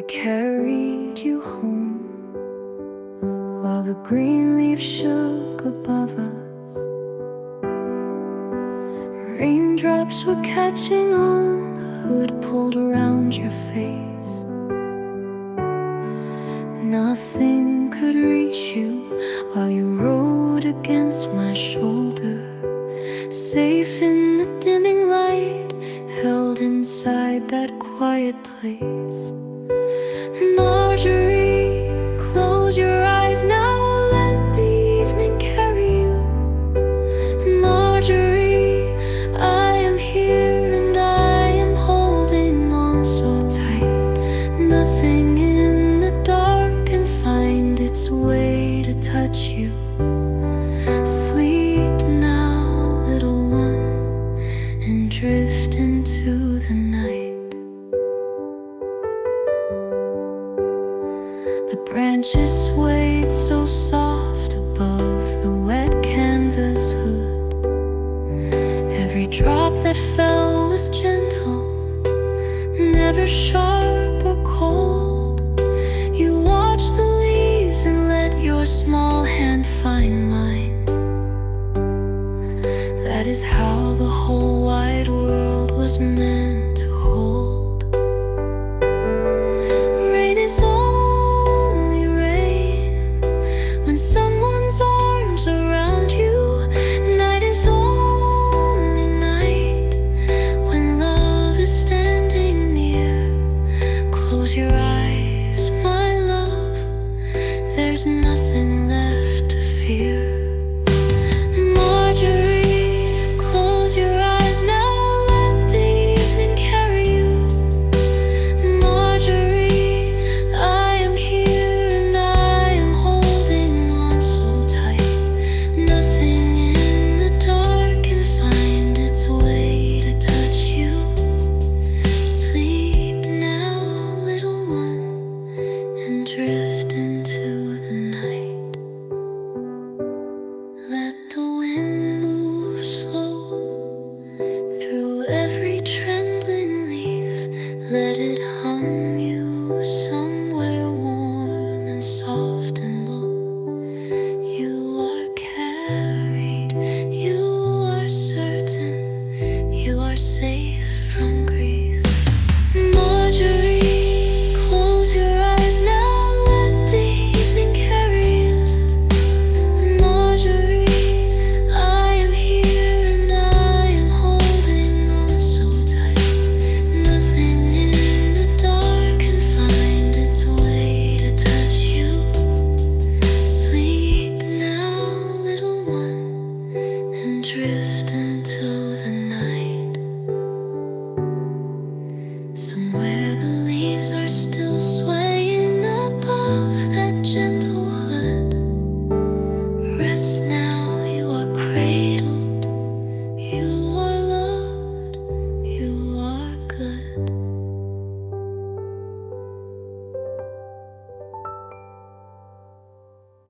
carried you home while the green leaves shook above us. Raindrops were catching on the hood pulled around your face. Nothing could reach you while you rode against my shoulder, safe in the dimming light, held inside that quiet place. Marjorie, close your eyes now, let the evening carry you. Marjorie, I am here and I am holding on so tight. Nothing in the dark can find its way to touch you. Sleep now, little one, and drift into the night. The branches swayed so soft above the wet canvas hood. Every drop that fell was gentle, never sharp or cold. You watched the leaves and let your small hand find mine. That is how the whole wide world was meant to hold. Rain is only rain when someone's arms around you. Night is only night when love is standing near. Close your eyes, my love, there's nothing left to fear. Marjorie, close your eyes now, let the evening carry you. Marjorie, I am here and I am holding on so tight. Nothing in the dark can find its way to touch you. Sleep now, little one, and drift into the night. Let the wind move slow through every trembling leaf. Let it hum you somewhere warm and soft and low. You are carried, you are certain, you are safe from grief. Marjorie, close your eyes now, let the evening carry you. Marjorie, I am here and I am holding on so tight. Nothing in the dark can find its way to touch you. Sleep now, little one, and drift into the night. Somewhere the leaves are still